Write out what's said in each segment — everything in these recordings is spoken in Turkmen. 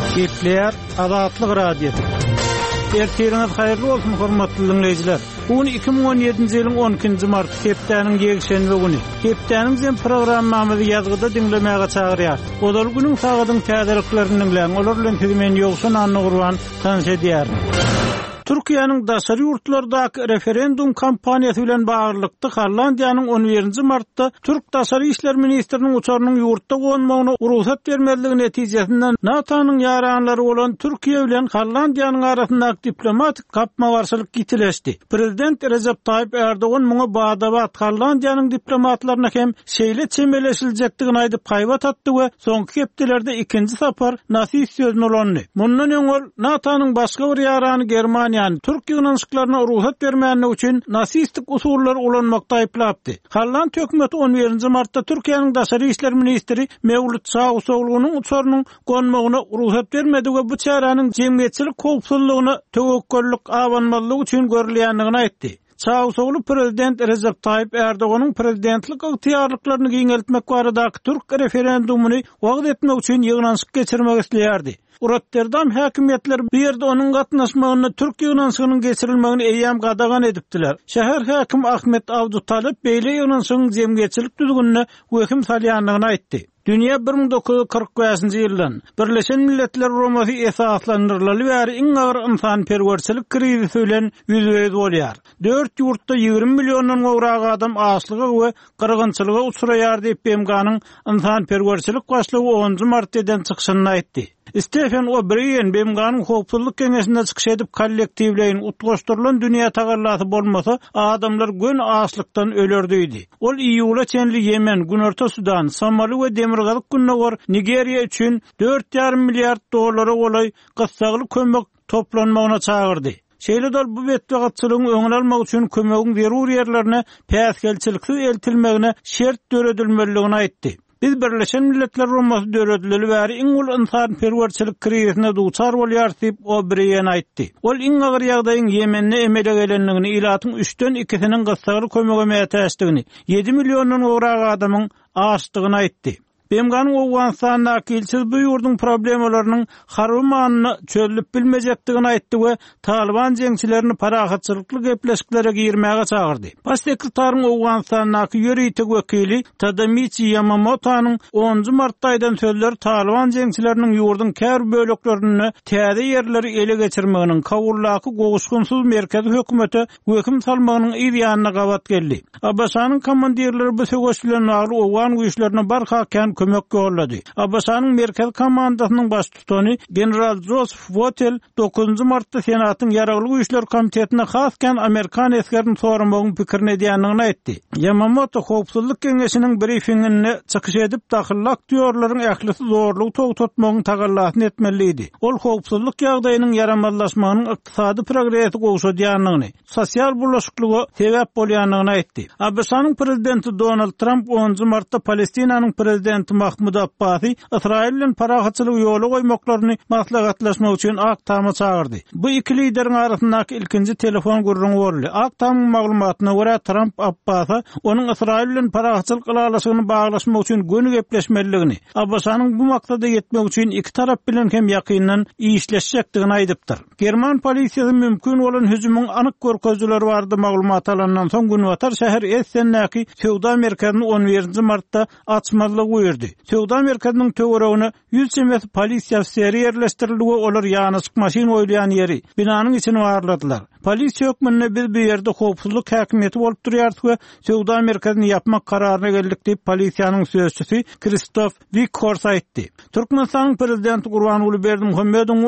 Gepler Azatlyk radiosu. Ertiriniz hayırlı olsun hormatly dinleyijiler. Bugün 2017-nji ýylyň 12-nji mart hepdeniň ýekşenbe güni. Hepdeniň jem programmamyzy ýazgyda dinlemäge çagyrýar. Odal günüň sagadyň täzeliklerini dinleň. Olar bilen men ýoksun anny gurban tanış edýär. Türkiýanyň daşary ýurtlardaky referendum kampaniýasy bilen baglykda Hollandiýanyň 11-nji martda Türk Daşary işler ministriniň uçarynyň ýurtda gonmagyna ruhsat bermezligi netijesinden NATO-nyň ýaranlary bolan Türkiýe bilen Hollandiýanyň arasyndaky diplomatik gapmagarçylyk gitileşdi. Prezident Recep Tayyip Erdoğan muňa badabat Hollandiýanyň diplomatlaryna hem şeýle çemeleşiljekdigini aýdyp gaýbat atdy we soňky hepdelerde ikinji sapar nasip sözüne ulandy. Mundan öňür NATO-nyň başga bir ýarany Germaniýa Türkiýe ýanşyklaryna ruhsat bermäni üçin nasistik usullar ulanmakda aýplapdy. Holland hökümeti 11-nji martda Türkiýanyň daşary işler ministri Mevlüt Çavuşoğlu'nyň uçarynyň gonmagyna ruhsat bermedi we bu çäranyň jemgyýetçilik howpsuzlygyna töwekküllik awanmalygy üçin görülýändigini aýtdy. Çavuşoğlu Prezident Recep Tayyip Erdoğan'ın prezidentlik ıhtiyarlıklarını giňeltmek baradaky Türk referendumunu wagt etmek üçin ýygnanşyk geçirmek isleýärdi. Rotterdam häkimetleri bir ýerde onuň gatnaşmagyny Türk ýygnanşygynyň geçirilmegini eýýäm gadagan edipdiler. Şäher häkim Ahmet Avdutalip beýle ýygnanşygyň jemgyýetçilik düzgünine höküm salýanlygyny aýtdy. Dünýä 1945-nji ýyldan Birleşen Milletler Romasy esaslandyrylýar we iň agyr insanperwerçilik krizisi bilen ýüzüňiz bolýar. 4 ýurtda 20 milliondon gowrak adam açlyga we gyrgynçylyga uçuraýar diýip BMG'nyň insanperwerçilik başlygy 10 martdan çykyşyny aýtdy. Stephen O'Brien BMG'nyň howpsuzlyk keňeşinde çykyş edip kollektiwleýin utgaşdyrylan dünýä tagarlasy bolmasa adamlar gün açlykdan öler diýdi. Ol iýula çenli Yemen, Günorta Sudan, Somali we Demirgazyk günnägor Nigeriýa üçin 4,5 milliard dollara golay gyssaly kömek toplanmagyna çagyrdy. Şeýle bu betbagatçylygyň öňüne almak üçin kömegiň berýär ýerlerine päsgelçiliksiz eltilmegine şert döredilmeligini aýtdy. Biz Birleşen Milletler Romasy döredileli bäri iň ul insanperwerçilik krizine duçar bolýar diýip O'Brien aýtdy. Ol iň agyr ýagdaýyň Ýemende emele gelenligini, ilatyň 3-den 2-siniň gyssaly kömege mätäşdigini, 7 milliondon gowrak adamyň açdygyny aýtdy. BMG'nyň Owganistanyň ilsiz bu ýurdun problemalarynyň harymanyny çözülip bilmejekdigini aýtdy we Taliban jeňçilerini parahatçylykly gepleşiklere girmäge çagyrdy. Baş sekretariň Owganistanyň ýöreýtik wekili Tadamichi Yamamoto'nyň 10 martda aýdan sözleri Taliban jeňçileriniň ýurdun kär böleklerini täze ýerleri ele geçirmeginiň kawullaky gowuşgunsyz merkezi hökümete höküm salmagynyň ýa-ýanyna gabat geldi. Abbasanyň komandirleri bu söwüş bilen agly Owgan güýçlerine barhakan kömek gollady. Abbasanyň merkez komandasynyň baş tutany general Joseph Votel 9 martda senatyň ýaragly güýçler komitetine hasken Amerikan eskerini soramagyň pikirini edýändigini aýtdy. Yamamoto howpsuzlyk keňeşiniň briefingine çykyş edip dahyly aktýorlaryň ählisi zorlugy togtatmagyň tagallasyn etmeliydi. Ol howpsuzlyk ýagdaýynyň yaramazlaşmagynyň ykdysady progresi gowşadýanlygyny, sosial bulaşyklyga sebäp bolýanlygyny aýtdy. Abbasanyň prezidenti Donald Trump 10 martda Palestinanyň prezidenti Mahmud Abbasi İsrail bilen parahatçylyk ýoly goýmaklaryny maslahatlaşmak üçin Aktama çagyrdy. Bu iki lideriň arasyndaky ilkinji telefon gurrungy boldy. Aktamyň maglumatyna görä Trump Abbasa onuň İsrail bilen parahatçylyk alalaşygyny baglaşmak üçin göni gepleşmeligini, Abbasanyň bu maksada ýetmek üçin iki tarap bilen hem ýakyndan işleşjekdigini aýdypdyr. German polisiýasy mümkin bolan hüjümyň anyk görkezleri bardy maglumat alandan soň Günwatar şäher Essenäki Sewda merkezini 11 martda açmalyk goýurdy. Sewda merkeziniň töweregine 100 çemet polisiýa ofiseri ýerleşdirildi we olar ýanysyk maşyn oýlayan ýeri binanyň içine barladylar. Polisiýa hökmünde biz bu ýerde howpsuzlyk häkimeti bolup durýardyk we Sewda merkezini ýapmak kararyna geldik diýip polisiýanyň sözçüsi Kristof Vikhors aýtdy. Türkmenistanyň prezidenti Gurbanuly Berdimuhammedow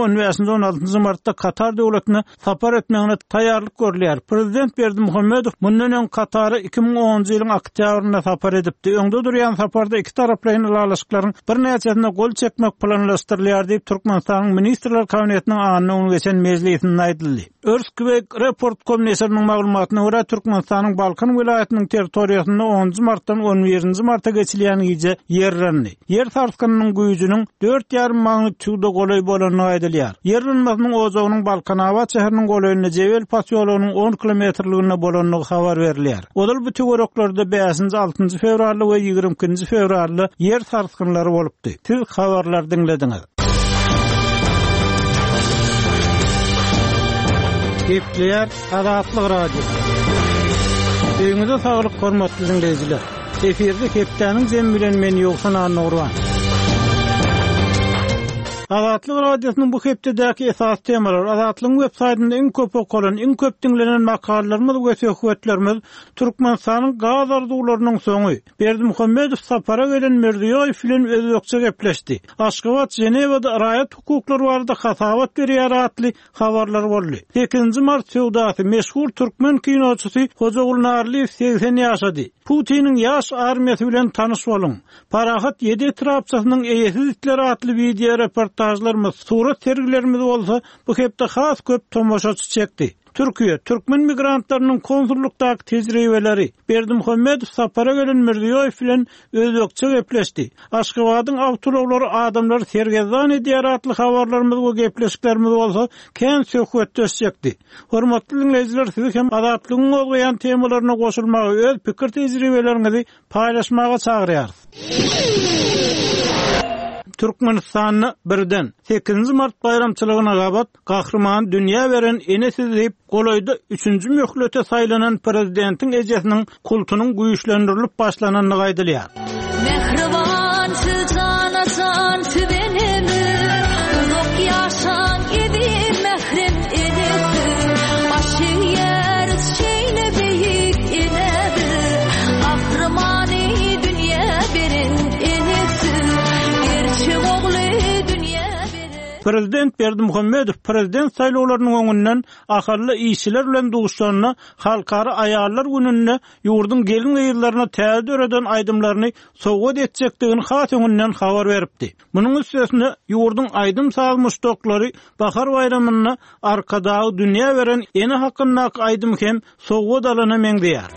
16 martda Katar döwletine sapar etmegine taýýarlyk görýär. Prezident Berdimuhammedow mundan öň Katara 2010-njy ýylyň oktýabryna sapar edipdi. Öňde durýan saparda iki taraplaryň alalaşyklaryň bir näçesine gol çekmek planlaşdyrylýar diýip Türkmenistanyň ministrler kabinetiniň anyny geçen mejlisinde aýdyldy. Earthquake Report komissiýasynyň maglumatyna görä Türkmenistanyň Balkan vilayatynyň territoriýasynda 10 martdan 11 marta geçilýän ýyje ýerlendi. Yer sarskynynyň güýjüniň 4,5 magnitudo golay bolanyny aýdylýar. Yer ýerlenmesiniň ozagynyň Balkanawat şäheriniň golaýyna Jebel Pasyolunyň 10 kilometrligine bolanyny habar berilýär. Odal bu töwereklarda 5-6 fevralda we 20 fevralda yer sarskynlary bolupdy. Siz habarlar dinlediňiz. Gepleyer Azatlyk Radio. Öňüňizde saglyk hormatly dinleýijiler. Eferde Kepdeniň jem bilen men ýoksan Nurwan. Azatlyk radiosynyň bu hepdäki esas temalar Azatlyk websaýtynda iň köp okulan, iň köp dinlenen makallalarymyz we söhbetlerimiz Türkmenistanyň gaz arzuwlarynyň soňy. Berdimuhammedow sapara gelen Mirziýoýew bilen özüňçe gepleşdi. Aşgabat Jenewada raýat hukuklary barada hasabat berýär atly habarlar boldy. 8 mart söwdasy meşhur türkmen kinoçysy Hozagul Narliýew 80 ýaşady. Putiniň ýaş armiýasy bilen tanyş boluň. Parahat 7 etrapçysynyň eýesiz itleri atly video reportajlarymyz, surat sergilerimiz bolsa bu hepde has köp tomoşaçy çekdi. Türkiýe türkmen migrantlarynyň konsullukdaky tejribeleri Berdimuhammedow sapara gelen Mirziýoýew bilen özüňçe gepleşdi. Aşgabatyň awtolawlary adamlar sergezan edýär atly habarlarymyz we gepleşiklerimiz bolsa kän söhbetleşjekdi. Hormatly dinleýijiler, sizi hem azatlygyň bolýan temalaryna goşulmagy, öz pikir tejribeleriňizi paýlaşmaga çagyrýar. Türkmenistanyny birden 8 Mart bayramçylygyna gabat gahrman dünýä beren enesiz diýip golaýda 3-nji möhlete saýlanan prezidentiň ejesiniň kultunyň güýçlendirilip başlananyny gaýdylýar. Mehriban sızanasan sübenimi uzak ýaşan idi mehrim edip başı yer şeýle beýik edip gahrmany dünýä beren Prezident Berdimuhammedow prezident saýlawlarynyň öňünden ahyrly işçiler bilen duguşanyna halkara aýallar gününe ýurdun gelin ýyllaryna täze öreden aýdymlaryny sowgat etjekdigini hat öňünden habar beripdi. Munyň üstesine ýurdun aýdym salmış doklary bahar bayramyna arkadagy dünýä beren eni hakynda aýdym hem sowgat alana meňdýär.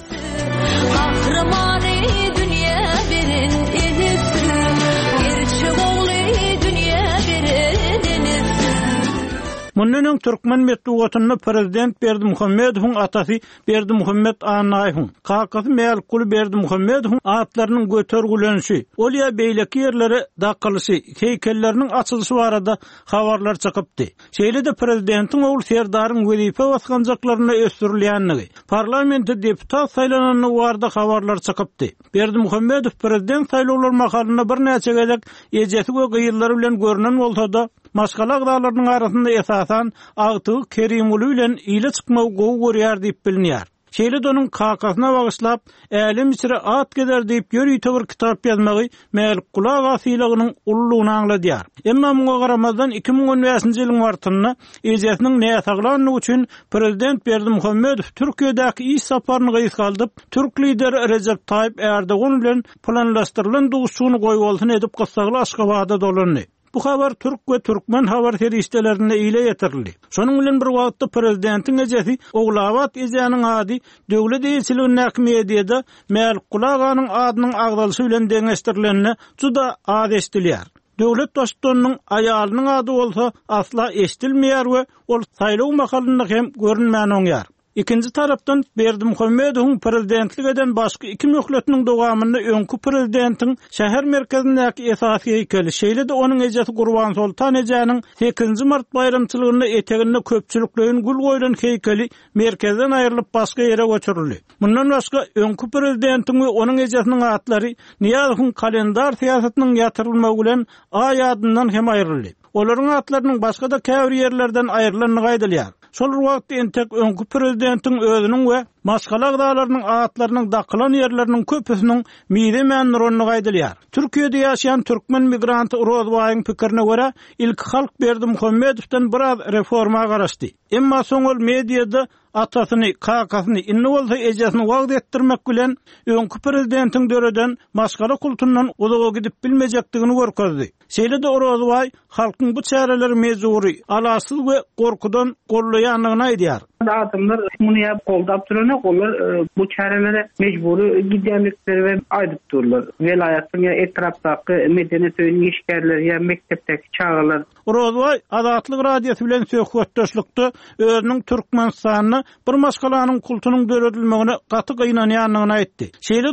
Mundan Türkmen metbuatyny prezident Berdimuhammedowyň atasy Berdimuhammed Anaýew, kakasy Meýalkul Berdimuhammedowyň atlarynyň götergilenişi, olýa beýleki ýerlere daqylyşy, heýkelleriniň açylyşy barada habarlar çykypdy. Şeýle-de prezidentiň ogly Serdaryň wezife basganjaklaryna ösdürilýänligi, parlamentde deputat saýlananyny barada habarlar çykypdy. Berdimuhammedow prezident saýlawlary makalyna bir näçe gelek ejesi we gyýyllary bilen görünen bolsa-da Maşgala agdalarynyň arasynda esasan Agtyk Kerimuly bilen ýyla çykmagy gowy görýär diýip bilinýär. Şeýle donyň kakasyna bagyşlap, älim içire at geder diýip ýöri bir kitap ýazmagy Meýalkul agasylygynyň ullugyny aňladýar. Emma muňa garamazdan 2015-nji ýylyň martyna ejesiniň näýe üçin prezident Berdimuhammedow Türkiýedäki iş saparyny gysgaldyp, Türk lideri Recep Tayyip Erdogan bilen planlaşdyrylan duguşçuny goýup bolsun edip gysagly Aşgabada dolandy. Bu habar Türk we Türkmen habar feriştelerine ýyla ýetirildi. Şonuň bilen bir wagtda prezidentiň ejesi Oglabat ejeniň ady döwlet ýeçiliginiň näkmediýede Meýalkul aganyň adynyň agdalşy bilen deňeşdirilenine juda az eşdilýär. Döwlet dostlarynyň aýalynyň ady bolsa asla eşdilmeýär we ol saýlaw makalynda hem görünmän oňýar. İkinci tarapdan Berdimuhammedowyň prezidentlik eden başga iki möhletiniň dowamynda öňkü prezidentiň şäher merkezindäki esasy heýkeli, şeýle-de onuň ejesi Gurban Sultan ejeniň 8 Mart bayramçylygyny eteginde köpçüliklerin gül goýulan heýkeli merkezden aýrylyp başga ýere götürildi. Mundan başga öňkü prezidentiň we onuň ejesiniň atlary Niýazowyň kalendar siýasatynyň ýatyrylmagy bilen A ýadyndan hem aýryldy. Olaryň atlarynyň başga da käbir ýerlerden aýrylanyny gaýdylýar. Şol wagtda entek öňkü prezidentiň özüniň we maşgala agdalarynyň atlarynyň dakylan ýerleriniň köpüsiniň mide memnunlygyny gaýdylýar. Türkiýede ýaşaýan türkmen migranty Rozbaýyň pikirine görä, ilk halk Berdimuhammedowdan biraz reforma garaşdy. Emma soňol mediada atasyny, kakasyny, inni bolsa ejesini wagt etdirmek bilen öňkü prezidentiň döreden maşgala kultundan uzaga gidip bilmejekdigini görkezdi. Şeýle-de Rozbaý halkyň bu çäreleri mezuri, alasyz we gorkudan gollaýanlygyny aýdýar. Adamlar bunu yap koldap durana onlar bu çarelere mecburi gidenlikleri ve aydıp dururlar. Velayatın ya etraftaki medeniyet öyün işgerleri ya mektepteki çağlar. Rozbaý Azatlyk radiosu bilen söhbetdeşlikde özüniň Türkmenistanyny bir maşgalanyň kultunyň döredilmegine gaty gynanýanlygyny aýtdy. Şeýle dol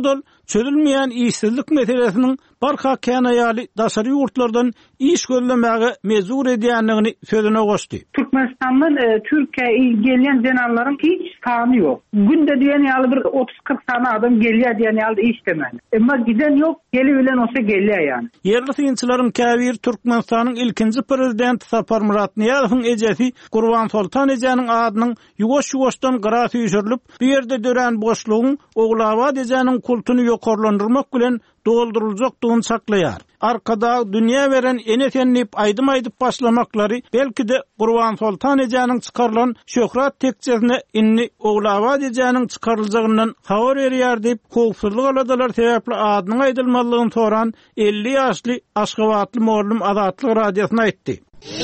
çözülmeýän işsizlik meselesiniň barka kän aýaly daşary ýurtlardan iş gözlemäge mezur edýändigini sözüne goşdy. Türkmenistandan Türkiýe'ye gelen jenarlaryň hiç sany ýok. Günde diýen ýaly bir 30-40 sany adam gelýär diýen ýaly iş demeli. Emma giden ýok, geli bilen olsa gelýär ýani. Yerli synçylaryň käbir Türkmenistanyň ilkinji prezidenti Sapar Murat Niýazowyň ejesi Gurban Sultan ejeniň adynyň ýuwaş-ýuwaşdan gyrasy ýüşürilip, bu ýerde dören boşlugyň Oglawat ejeniň kultuny ýokarlandyrmak bilen dolduruljakdygyny saklaýar. Arkada dünýä beren enetennip aýdym-aýdyp başlamaklary belki de Gurban Sultan ejeniň çykarlan şöhret tekçesine inni Oglawat ejeniň çykarylacagyndan habar berýär diýip howpsuzlyk aladalar sebäpli adynyň aýdylmalygyny soran 50 ýaşly Aşgabatly mowlum Azatlyk radiosyna aýtdy.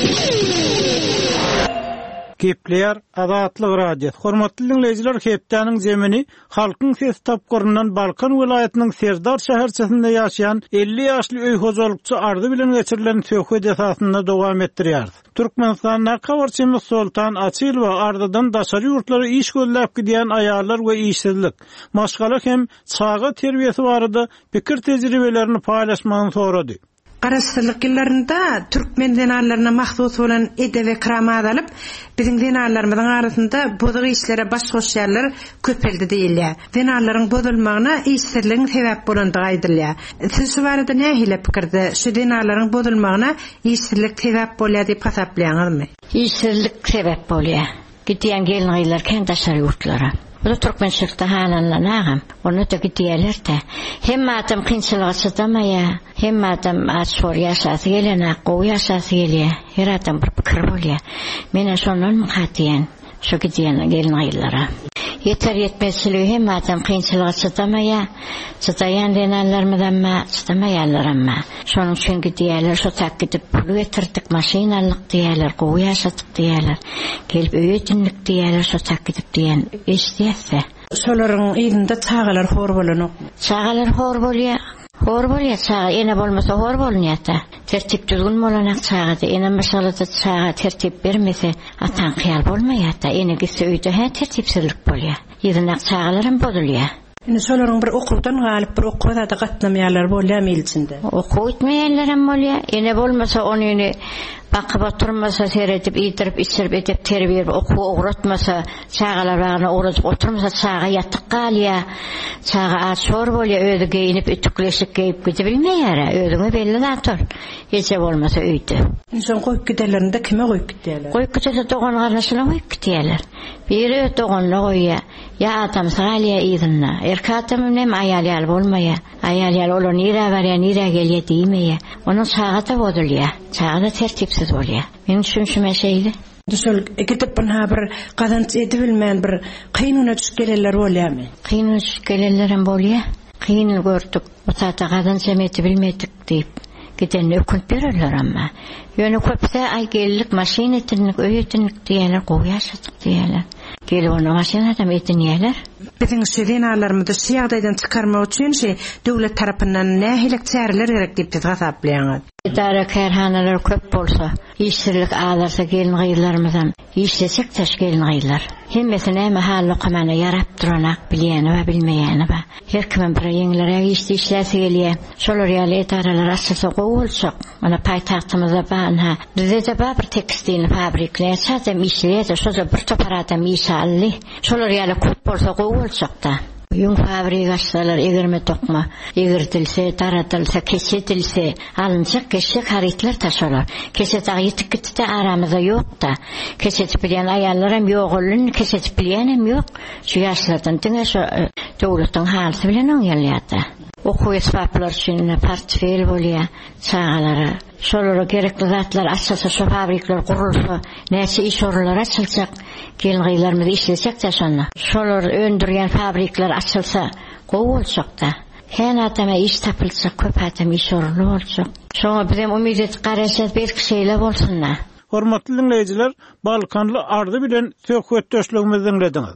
Kepler Azatlyk radiosu. Hormatly dinleýijiler, Kepdäniň zemini halkyň ses tapgyryndan Balkan welaýatynyň Serdar şäherçesinde ýaşaýan 50 ýaşly öý hojalykçy ardy bilen geçirilen söhbet esasynda dowam etdirýär. Türkmenistanyň Kawarçymyz Sultan Açylow ardydan daşary ýurtlary iş gözläp gidýän aýallar we işsizlik, maşgala hem çağa terbiýesi barada pikir tejribelerini paýlaşmagyny sorady. Garaşdyrlyk ýyllarynda türkmen denarlaryna mahsus bolan ede we kramad alyp, biziň denarlarymyzyň arasynda bozyk işlere baş goşýarlar köpeldi diýilýär. Denarlaryň bozulmagyna işsizligiň sebäp bolandygy aýdylýar. Siz şu barada nähile pikirde? Şu denarlaryň bozulmagyna işsizlik sebäp bolýar diýip hasaplaýaňyzmy? İşsizlik sebäp bolýar. Gidýän gelňeýler kendaşary ýurtlara. Bu Türkmençilikde halanlar nagam. Onu da gidiýerler de. Hem adam kynçylyga çydamaýar, hem adam açor ýaşasy gelene, gowy ýaşasy gelýär. Her adam bir pikir bolýar. Mene şondan hatýan, şu gidýän gelňeýlere. Yeter yetmezçiligi hem adam kynçylyga çydamaýar. Çydaýan denanlarmydanma, çydamaýarlaramma. Şonuň üçin gidiýerler, şu tak gidip pul getirdik, maşinalyk diýerler, gowy ýaşadyk diýerler. Gelip öýetinlik diýerler, şu tak gidip diýen işdiýärse. Şolaryň ýerinde çagalar hor bolanok. Çagalar hor bolýar. Hor bolýar çaga, ene bolmasa hor bolýar-da. Tertip düzgün bolanak çagada, ene maşalada çaga tertip bermese, atan kyal bolmaýar-da. Ene gitse öýde ha tertipsizlik bolýar. Ýerine çagalarym bozulýar. Ene şolaryň bir okuldan galyp bir okubada gatnamaýarlar bolýarmy ilçinde? Okuw etmeýärlerim bolýar. Ene bolmasa ony bakıp oturmasa, seyredip, iydirip, içirip, edip, terbiýe okuw ogratmasa, çagalar bagana ogratip oturmasa, çaga ýatyk galýar, çaga açor bolýar, öýde geyinip, ütükleşik geyip gide bilmeýär, öýdüňe belli zator. Gece bolmasa öýde. İnsan goýup giderlerinde kime goýup gidýärler? Goýup gidýärler, dogan garnaşyna goýup gidýärler. Biri doganla goýýar, ya adam salýa ýygyna. Erkatam nem aýal bolmaýar. Aýal olar nire barýar, nire gelýär diýmeýär. Onuň çaga da bozulýar. Çaga tertipsiz bolýar. Men düşünşüme şeýle. Düşül gidip bana bir gazanç edip bilmän bir kynuna düşüp gelenler bolýarmy? Kynuna düşüp gelenlerim bolýar. Kynyl gördük. O saata gazanç edip bilmedik diýip giden ökünt bererler amma. Ýöne köpse ay gellik maşin etinlik, öýetinlik diýerler, gowy ýaşadyk diýerler. Gelip onu maşinadan etinýärler. Biziň şeýlelerimizi şu ýagdaýdan çykarmak üçin döwlet tarapyndan nähilek çäreler gerek diýip hasaplaýaňyz. İdare kerhanalar köp bolsa, işsizlik ağlarsa gelňeýlermizden işlesek teşgelňeýler. Hemmesine mahally okamana yarap duranak bilýäni we bilmeýäni we her kimin bir ýeňlere işläse gelýär. Şolar ýaly idaralar açsa gowulsak, mana paýtagtymyzda banha, bizde bir tekstil fabrikler çatem işleýär, şoza bir toparadam işally. Şolar ýaly köp bolsa gowulsak da. Yün fabrikaçlar egirme tokma, egirtilse, taratılsa, kesetilse, alınacak keşek haritler taşırlar. Keset ağyıtık gitti de aramızda yok da. Keset bilen ayarlarım yok olun, keset bilenim yok. Şu yaşlardan dine şu devletin halisi bilen on yerliyatda. Okuw esbaplar üçin portfel bolýar, çagalara. Şolara gerekli zatlar açılsa, şu fabrikler gurulsa, näçe iş orunlar açılacak, gelňeýlerimiz işlesek de şonu. Şolar öndürýän fabrikler açılsa, gowy bolsak da. Her adama iş tapylsa, köp adam iş orunu bolsak. Şoňa bizem umyt edip garaşat belki şeýle bolsunlar. Hormatly dinleýijiler, Balkanly ardy bilen söhbet döşlegimizi dinlediňiz.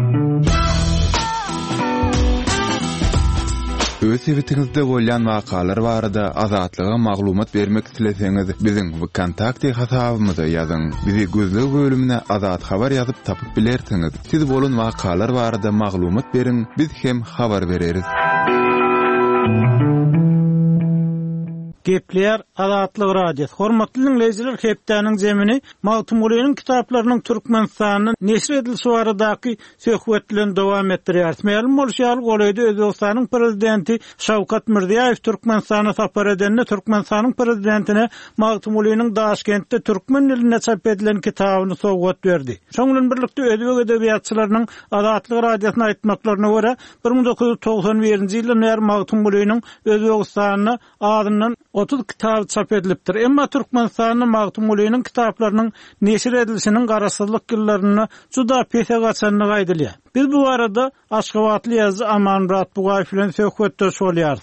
Öz evitinizde bolýan wakalar barada azatlyga maglumat bermek isleseňiz, biziň kontakty hasabymyza ýazyň. Bizi gözleg bölümine azat habar ýazyp tapyp bilersiňiz. Siz bolan wakalar barada maglumat beriň, biz hem habar bereriz. Gepler Azatlyk radiosu. Hormatly dinleyijiler, Hepdäniň zemini Magtumulynyň kitaplarynyň Türkmenistanyň neşr edilýän suwaradaky söhbetlerini dowam etdirýär. Mälum bolýar, goýdy Özbegistanyň prezidenti Şawkat Mirziýow Türkmenistana sapar edende Türkmenistanyň prezidentine Magtumulynyň Daşkentde türkmen diline çap edilen kitabyny sowgat berdi. Şoňdan birlikde Özbek edebiyatçylarynyň Azatlyk radiosyna aýtmaklaryna görä 1991-nji ýylda Magtumulynyň Özbegistanyň adyndan 30 kitap çap edilipdir. Emma Türkmenistanyň Magtumulynyň kitaplarynyň neşr edilişiniň garaşsyzlyk ýyllaryna juda pese gaçanyny gaýdylýar. Biz bu arada Aşgabatly ýazgy Amanmurat Bugaýew bilen söhbetdeş bolýarys.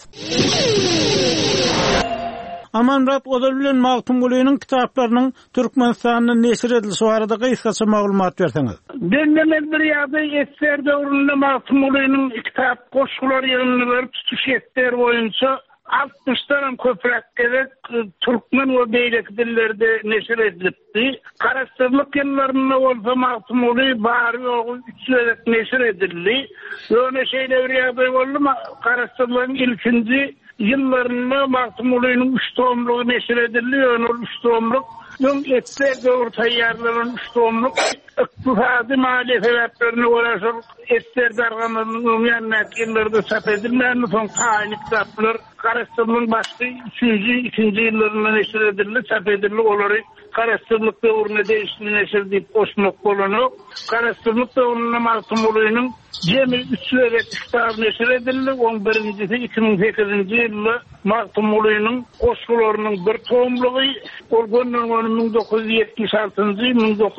Amanmurat ozal bilen Magtumulynyň kitaplarynyň Türkmenistanyň neşr edilişi barada gysgaça maglumat berseňiz. Döndürme bir ýa-da eser döwründe Magtumulynyň kitap goşgulary ýylyny tutuş etler boýunça 60'dan köprek gerek Türkmen ve beýlek dillerde neşir edilipdi. Garaşsyzlyk ýyllarynda bolsa Magtumuly bary ýogy 3 ýyllyk neşir edildi. Ýöne şeýle bir ýagdaý boldy, garaşsyzlygyň ilkinji ýyllarynda Magtumulynyň 3 tomlugy neşir edildi. Ýöne 3 tomluk etler döwür taýýarlanan 3 tomluk iqtisady maliýe sebäplerini görüşür. Etler darganynyň ýanyna ýylllarda çap edilmän soň taýyny kitaplar garaşsyzlygyň başly 3-nji, 2-nji ýyllarynda neşir edildi, çap edildi. Olary garaşsyzlyk döwrüne değişiklik neşir diýip goşmak bolanok. Garaşsyzlyk döwründe Magtumulynyň jemi 3 ýyllyk kitap neşir edildi. 11-njisi 2008-nji ýylda Magtumulynyň goşgularynyň bir tomlugy, ol gönnüň 1976-njy,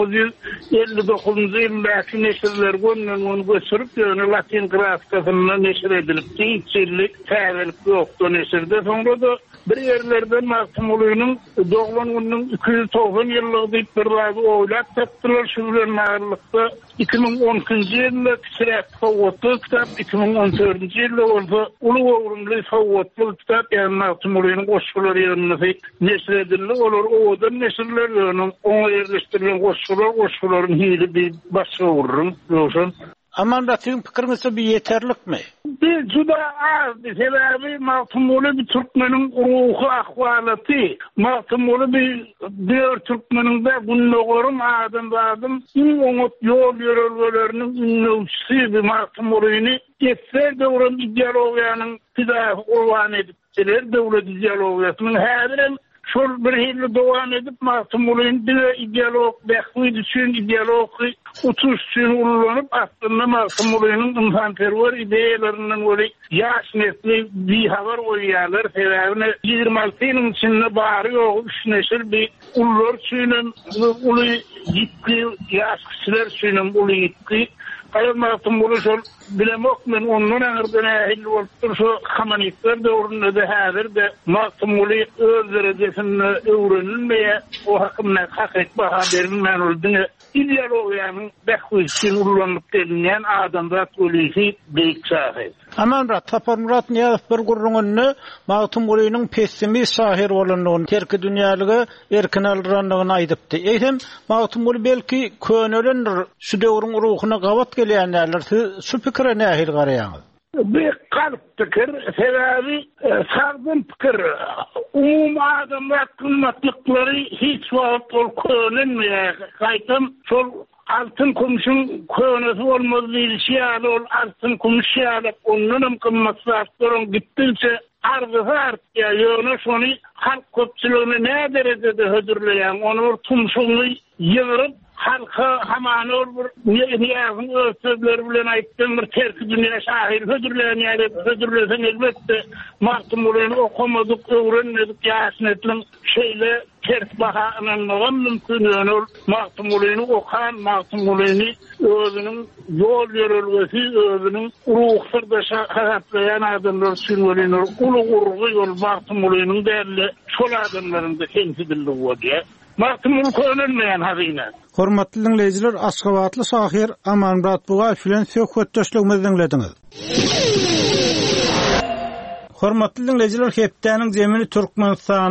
1959-njy ýyldaky neşirler gönnüň göçürüp ýöne latin grafikasyna neşir edilipdi. 3 ýyllyk täzelik ýokdy neşirde. Soňra da bir yerlerden Magtumulynyň doglan günüň 290 ýyllygy diýip bir razy oýlap tapdylar. Şu bilen maýarlykda 2010-njy ýylda Kisrek Sowgatly kitap, 2014-nji ýylda bolsa uly gowrumly Sowgatly kitap ýa-ni Magtumulynyň goşgulary ýylyny neşir edildi. Olar owadan neşirler ýöne oňa ýerleşdirilen goşgularyň hili bir başga urrun. Ýoksa Amanmurat, siziň pikiriňizde bir ýeterlikmi? Bir juda az, sebebi Magtumuly bir Türkmeniň ruhy ahwalaty. Magtumuly bir Türkmeniň de günnogorum adam oňat ýol ýörelgeleriniň ünlüçisi bir Magtumulyny etser döwrün ideologiýanyň tidahy urwan edipdiler. Döwlet ideologiýasynyň häzirem şol bir hili dowam edip Magtumulyň bir ideolog behwid üçin ideology utuş üçin ulanyp aslında Magtumulynyň infanterwer ideýalarynyň we ýaş nesli bir habar goýýarlar. Sebäbine 26 ýylyň içinde bary ýok 3 neşir bir ullar üçin uly ýitki ýaş kişiler üçin uly ýitki Magtumuly şol bilemek men ondan aňyrdan ähli bolup şu hamanitler döwründe de häzir de Magtumuly öz derejesinde öwrenilmeýär. O hakymda hakykat baha berilmän boldy. Ideologiýanyň behwişin ulanyp gelýän adamlar öýlesi beýikçäher. Amanmurat, Taparmurat Niýazow bir gurrungyny Magtumulynyň pessimist şair bolanyny, terki dünýälige erkin alranlygyny aýdypdy. Eýsem Magtumuly belki könelendir, şu döwrüň ruhyna gabat gelýänler. Siz şu pikire nähil garaýaňyz? Bir kalp pikir, sebebi sargın pikir. Adamlar kıymetlikleri hiç vakit ol könenmeye. Kaytım sol altın kumuşun könesi olmaz değil şiyalı ol altın kumuş şiyalı. Onunun kıymetli arttırın gittince argısı artya. Yöne şunu halk köpçülüğünü ne derecede hödürleyen. Onu tumşunu yığırıp halka haman olur niyazın ölçüleri bilen aýtdym bir terki dünýä şahir hödürleýän ýa-da hödürlesen elbetde Magtumulyny okamadyk, öwrenmedik ýaşnetliň şeýle ters bahanlanmagan mümkin ýöne Magtumulyny okan, Magtumulyny özüniň ýol ýörelgesi, özüniň ruh sirdaşa haýatlaýan adamlar üçin bolanlar uly gurgy ýol Magtumulynyň däli şol adamlarynda temsilçilik bolýar. Magtumuly könenmeýän hazine. Hormatly dinleyijiler, Aşgabatly şahyr Amanmurat Bugaýew bilen söhbetdeşligimizi dinlediňiz. Hormatly dinleyijiler, Hepdäniň zemini Türkmenistanyny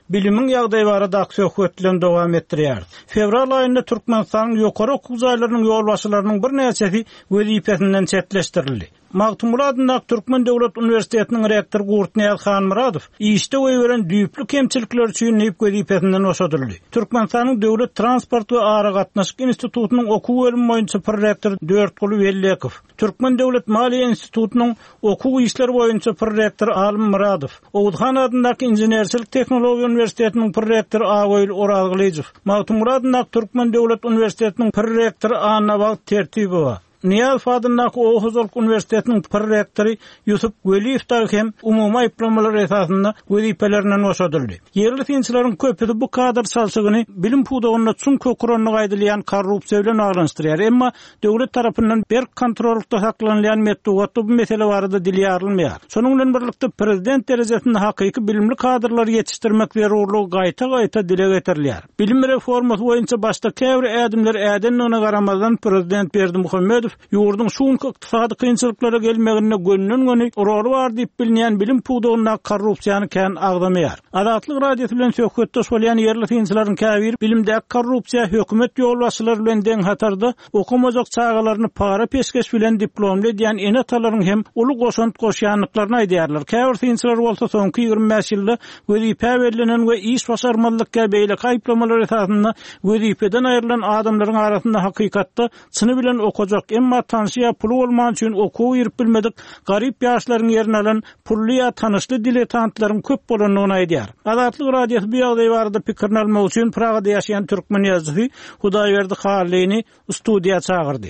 bilimin ýagdaý barada aksiýon dowam etdirýär. Fevral aýynda Türkmenistanyň ýokary okuw zaýlarynyň ýolbaşçylarynyň bir näçesi wezipesinden çetleşdirildi. Magtumur adyndaky Türkmen Döwlet Uniwersitetiniň rektory Gurtniyaz Hanmuradow işde öýberen düýpli kemçilikler üçin näip wezipesinden oşadyldy. Türkmenistanyň Döwlet Transport we Ara gatnaşyk institutunyň okuw bölümi boýunça prorektor Dörtguly Wellekow, Türkmen Döwlet Maliýe institutunyň okuw işleri boýunça prorektor Alim Muradow, Owudhan adyndaky Injenerçilik Teknologiýa Uniwersitetiniň prorektory Agoýl Orazglyjow, Magtumur adyndaky Türkmen Döwlet Uniwersitetiniň prorektory Anna Tertibowa, Niyaz adyndaky Oğuzoluk Uniwersitetiniň prorektory Yusuf Weliýew hem umumy diplomalar esasynda wezifelerinden oşadyldy. Yerli tinçilerin köpüsi bu kadr salsygyny bilim pudagyna çün kökürünü gaýdylýan korrupsiýa bilen aglanşdyrýar. Emma döwlet tarapyndan bir kontrolda saklanýan metodda bu mesele barada dilýarylmaýar. Şonuň bilen birlikde prezident derejesinde hakyky bilimli kadrlar ýetişdirmek zerurlygy gaýta dile getirilýär. Bilim reformasy boýunça başda käbir ädimler ädenligine garamazdan prezident Berdimuhammedow ýurdun şuňky ykdysady kynçylyklara gelmegine gönlüň roly bar diýip bilinýän bilim pudagyna korrupsiýany kän agdamaýar. Adatlyk radiosu bilen söhbetde bolýan yerli tinçilerin käbir bilimdäki korrupsiýa hökümet ýolbaşçylary bilen deň hatarda okumajak çağalaryny para peşkeş bilen diplomly diýen enatalaryň hem uly goşant goşýanlyklaryny aýdýarlar. Käbir tinçiler bolsa soňky 25 ýylda wezipe berlenen we iş başarmanlykka beýle diplomlar esasynda wezipeden aýrylan adamlaryň arasynda hakykatda çyny bilen okujak emma tanşyya pulu bolman üçin okuw ýerip bilmedik garyp ýaşlaryň ýerini alan pully tanışly diletantlaryň köp bolanyny aýdýar. Adatlyk radiosu bu ýagdaý barada pikirini almak üçin Pragada ýaşaýan türkmen ýazgysy Hudaýberdi Halyny studiýa çağırdy.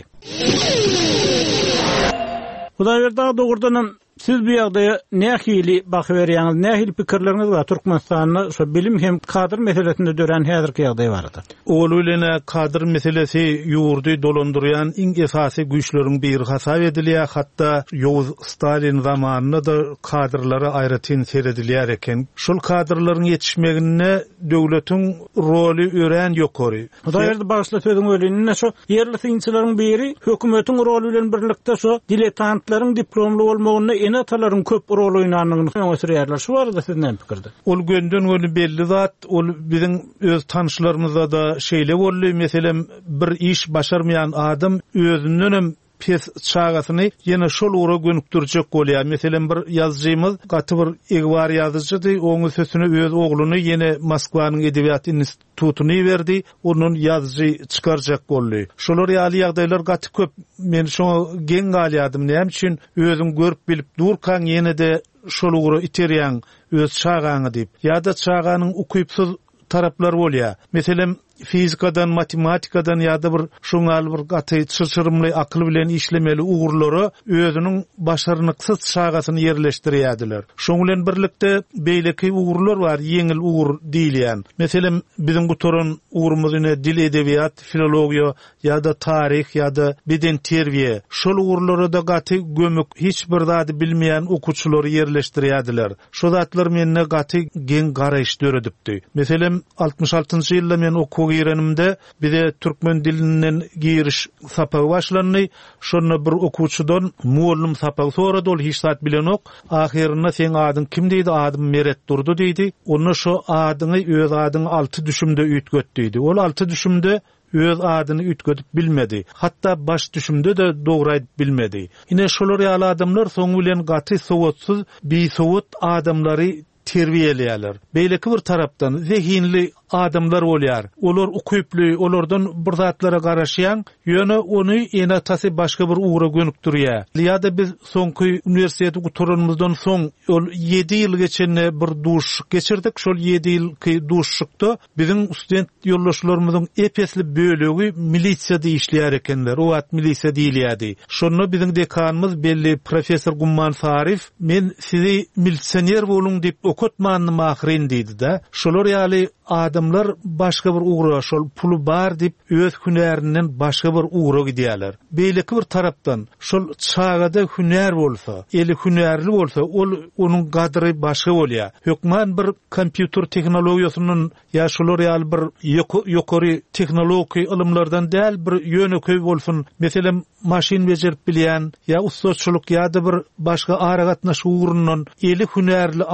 Hudaýberdi dogurdan siz bu ýagdaýa nähili baky berýäňiz, nähili pikirleriniz bar Türkmenistanyň şu bilim hem kadr meselesinde dören häzirki ýagdaý barada? Olu bilen kadr meselesi ýurdy dolandyrýan iň esasy güýçleriň biri hasap edilýär. Hatda Ýowuz Stalin zamanynda da kadrlara aýratyn seredilýär eken. Şol kadrlaryň ýetişmegine döwletiň roly ören ýokary. Hudaýberdi başla sözüň ölenine şu yerli tinçileriň biri hökümetiň roly bilen birlikde şu diletantlaryň diplomly bolmagyna enatalaryň köp rol oýnanyny öňe şu barada siz näme pikirde? Ol gönden öňe belli zat, ol biziň öz tanışlarymyzda da şeýle boldy. Meselem bir iş başarmayan adam özünden pes çağasyny ýene şol ura gönükdirjek bolýar. Meselem bir ýazjymyz gaty bir egwar ýazyjydy, oňy sözüni öz ogluny ýene Moskwanyň Edebiýat institutuny berdi, onuň ýazjy çykarjak boldy. Şolar ýaly ýagdaýlar gaty köp. Men şoňa geň galýadym. Näme üçin özüň görüp bilip durkan ýene de şol ura iterýän öz çağaňy diýip ýa-da çağanyň ukuypsyz taraplar bolýar. Meselem fizikadan, matematikadan ýa-da bir şoňal bir gaty çyrçyrymly akyl bilen işlemeli ugurlary özüniň başarnyksız çağasyny ýerleşdirýärdiler. Şoň bilen birlikde beýleki ugurlar bar, ýeňil ugur diýilýän. Meselem biziň bu torun ugurumyzyny dil, edebiýat, filologiýa ýa-da taryh ýa-da beden terbiýe şol ugurlary da gaty gömük hiç bir zady bilmeýän okuwçylary ýerleşdirýärdiler. Şo zatlar menne gaty geň garaýş döredipdi. Meselem 66-njy ýylda men girenimde bize Türkmen dilinden giriş sapagy başlandy. Şonu bir okuwçydan muallim sapagy sorady, ol hiç zat bilen ok. Ahirinde sen adyň kim diýdi? Adym Meret durdy diýdi. Onu şu adyny öz adyny 6 düşümde üýtgetdi. Ol 6 düşümde öz adyny üýtgedip bilmedi. Hatta baş düşümde de dogry aýdyp bilmedi. Ine şolar ýaly adamlar soň bilen gaty sowatsyz, bi-sowat adamlary terbiýelýärler. Beýleki bir tarapdan zehinli adamlar bolýar. Olar ukuyply, olardan bir zatlara garaşýan, ýöne ony enatasy başga bir ugura gönükdirýär. Ýa-da biz soňky uniwersitet guturumyzdan soň ol 7 ýyl geçende bir duşluk geçirdik. Şol 7 ýylky duşlukda biziň student ýoldaşlarymyzyň epesli bölegi milisiýada işleýär ekenler. O wagt milisiýa diýilýärdi. Şonu biziň dekanymyz belli professor Gumman Sarif, men sizi milisioner boluň diýip okutmanny mahrin diýdi da. Şolar ýaly adamlar başga bir ugura şol pulu bar diýip öz hünärinden başga bir ugura gidýärler. Beýleki bir tarapdan şol çağada hünär bolsa, eli hünärli bolsa, ol onuň gadry başga bolýar. Hökman bir kompýuter tehnologiýasynyň ýa şolar ýaly bir ýokary tehnologi ilmlerden däl bir ýöneköý bolsun. Meselem maşin bejerip bilýän ýa ustaçylyk ýa-da bir başga ara gatnaşyk ugurundan eli hünärli adam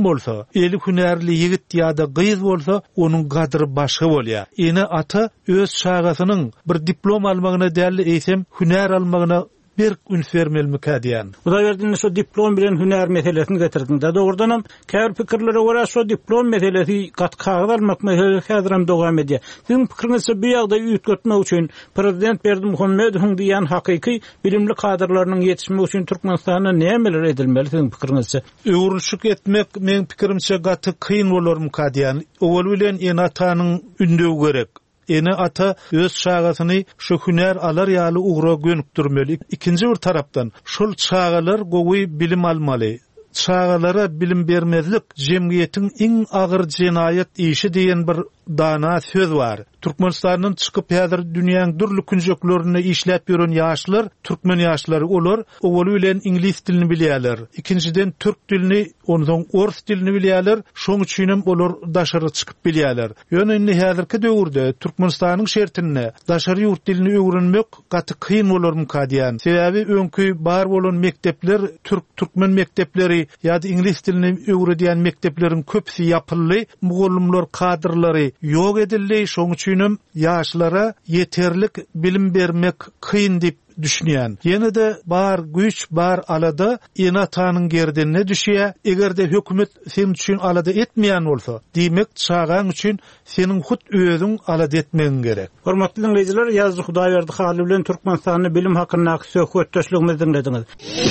bolsa, eli hünärli yigit ýa-da gyz bolsa, onuň gadry başga bolýar. Ene ata öz şagasynyň bir diplom almagyna däl eýsem, hünär almagyna bir ünfermelmi kadiyan. Bu da verdiğinde şu diplom bilen hüner meselesini getirdin. Da oradan käbir pikirlere göre şu diplom meselesi gatkagy almak meselesi häziram dowam edýär. Siziň pikiriňizçe bu ýagda üýtgetmek üçin prezident Berdimuhammedowyň diýen hakyky bilimli kadrlarynyň ýetişmegi üçin Türkmenistanda nämeler edilmeli siziň pikiriňizçe? Öwrüşük etmek meň pikirimçe gaty kyn bolarmy kadiyan. Owul bilen enatanyň ündöw gerek. Ene ata öz şagasyny şu hünär alar ýaly ugra gönükdirmeli. İkinji bir tarapdan şol çağalar gowy bilim almaly. Çağalara bilim bermezlik jemgyýetiň iň agyr jinayet işi diýen bir dana söz var. Türkmenistanyň çykyp häzir dünýäniň dürli künjeklerini işläp ýören ýaşlar, türkmen ýaşlary olar, owul bilen ingliz dilini bilýärler. İkinciden türk dilini, ondan ors dilini bilýärler. Şoň üçin hem olar daşary çykyp bilýärler. Ýöne häzirki döwürde Türkmenistanyň şertine daşary ýurt dilini öwrenmek gaty kyn bolarmy kadiyan. Sebäbi öňkü bar bolan mektepler türkmen mektepleri ýa-da ingliz dilini öwrediýän mektepleriň köpsi ýapylly, mugallimler kadrlary ýok edildi. Şoň üçin ýaşlara ýeterlik bilim bermek kyn diýip düşünýän. Ýene de bar güç bar alada enatanyň gerdenine düşýär. Egerde hökümet sen üçin alada etmeýän bolsa, diýmek çağaň üçin seniň hut özüň alada etmegiň gerek. Hormatly dinleyijiler, ýazdy Hudaýberdi haly bilen Türkmenistanyň bilim hakyna söhbetdeşligimizi dinlediňiz.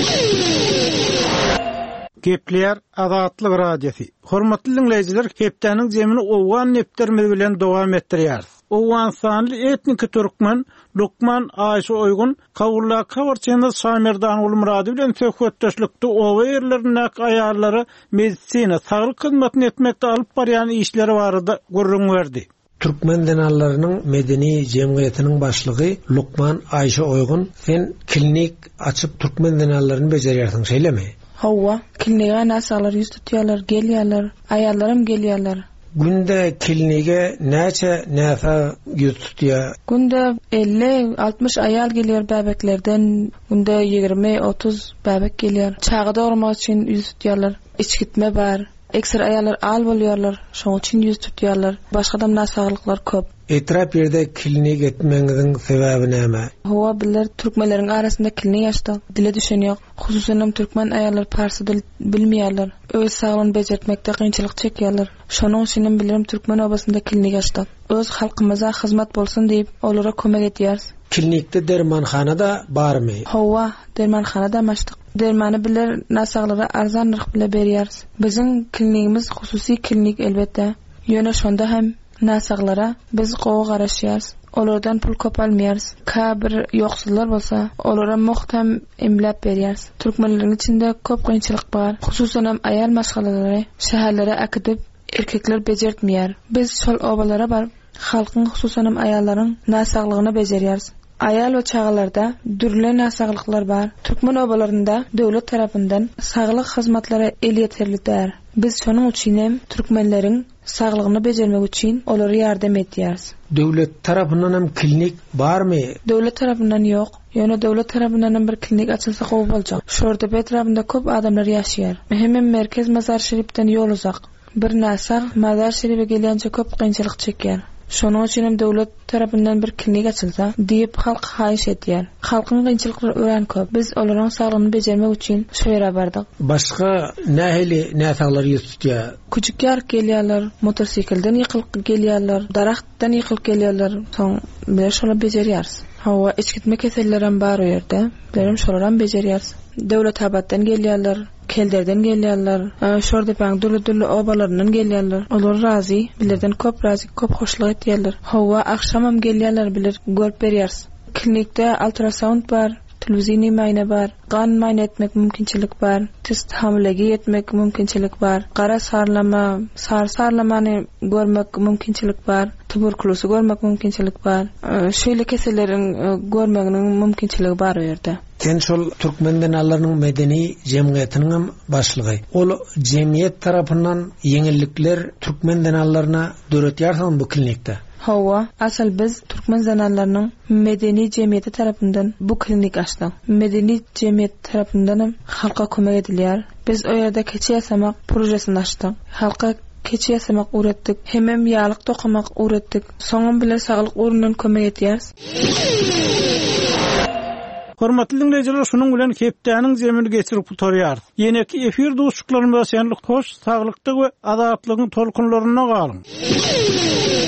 Gepler Azatlyk radiosi. Hormatly dinleyijiler, hepdeniň jemini owan nepderimiz bilen dowam etdirýär. Owan sanly etnik türkmen Lukman Aýşe Oýgun Kawurla Kawarçyny Samerdan Ulmurady bilen söhbetdeşlikde owa ýerlerine aýallary medisina, saglyk hyzmatyny etmekde alyp barýan işleri barada gurrun berdi. Türkmen denallarynyň medeni jemgyýetiniň başlygy Lukman Aýşe Oýgun, sen klinik açyp Türkmen denallaryny bejerýärsiň, şeýlemi? Hawa, kliniga nasalar ýüz tutýarlar, gelýärler, aýallarym gelýärler. Günde klinige näçe näsa ýüz tutýar? Günde 50-60 aýal gelýär bäbeklerden, günde 20-30 bäbek gelýär. Çağa dogurmak üçin ýüz tutýarlar. İçgitme bar. Eksir aýallar al bolýarlar, şoň üçin ýüz tutýarlar. Başga nasaglyklar köp. Etrap ýerde klinik etmeňiziň sebäbi näme? Hawa biler türkmenleriň arasynda klinik açdy. Dile düşen ýok. Hususan türkmen aýallar parsy dil bilmeýärler. Öz saglygyny bejertmekde kynçylyk çekýärler. Şonuň üçin bilirim türkmen obasynda klinik açdy. Öz halkymyza hyzmat bolsun diýip olara kömek edýärs. Klinikde dermanxana da barmy? Hawa, dermanxana da açdyk. Dermany biler nasaglary arzan narx bilen berýärs. Biziň klinikimiz hususy klinik elbetde. Ýöne şonda hem nasaglara biz gowy garaşýarys. Olardan pul köp almaýarys. Bir ýoksullar bolsa, olara muhtam emlap berýärs. Türkmenleriň içinde köp kynçylyk bar. Hususan hem aýal maşgalary şäherlere akdyp erkekler bejertmeýär. Biz şol obalara bar halkyň hususan hem aýallaryň nasaglygyny bejerýäris. Aýal we çağalarda dürli nasaglyklar bar. Türkmen obalarynda döwlet tarapyndan saglyk hyzmatlary elýeterlidir. Biz şonuň üçin hem türkmenleriň saglygyny bejermek üçin olary ýardam etýäris. Döwlet tarapyndan hem klinik barmy? Döwlet tarapyndan ýok. Ýöne döwlet tarapyndan bir klinik açylsa gowy boljak. Şurda etrafynda köp adamlar ýaşaýar. Hem merkez Mazar Şerifden ýol uzak. Bir nasag Mazar Şerife gelýänçe köp kynçylyk çekýär. Şonuň üçin hem döwlet tarapyndan bir klinik açylsa diýip halk haýyş etýär. Halkyň kynçylyklary ören köp. Biz olaryň saglygyny bejermek üçin şu ýere bardyk. Başga nähili näsaglar ýüz tutýar? Küçükler gelýärler, motorsiklden ýykylyp gelýärler, daraxtdan ýykylyp gelýärler. Soň bir şola bejerýärs. Hawa içgitme keselleri hem bar ýerde. Berim şolaram bejerýärs. Döwlet habatdan gelýärler. Kelderden gelýärler. Şurda paň dürli obalaryndan gelýärler. Olar razy, bilerden köp razy, köp hoşluk etýärler. Hawa akşamam gelýärler bilir, görüp berýärs. Klinikde ultrasound bar, telewizyon maýna bar, gan maýna etmek mümkinçilik bar, test hamilegi etmek mümkinçilik bar, gara sarlamany görmek mümkinçilik bar, tuberkulozy görmek mümkinçilik bar. Şeýle keselleriň görmeginiň mümkinçiligi bar ýerde. Sen şol Türkmen denallarynyň medeni jemgyýetiniň başlygy. Ol jemgyýet tarapyndan ýeňillikler Türkmen denallaryna döretýärsiň bu klinikde. Hawa, asal biz Türkmen zanarlarının medeni cemiyeti tarafından bu klinik açtık. Medeni cemiyet tarafından halka kömek ediliyor. Biz o yerde keçi yasamak projesini açtık. Halka keçi yasamak öğrettik. Hem yağlık tokamak öğrettik. Soňam bile sağlık urundan kömek ediyoruz. Hormatly dinleyijiler, şunun bilen Kepdäniň zemini geçirip tutarýar. Ýene-ki efir dostluklarymyza şenlik hoş, saglykdyk we adatlygyň tolkunlaryna galyň.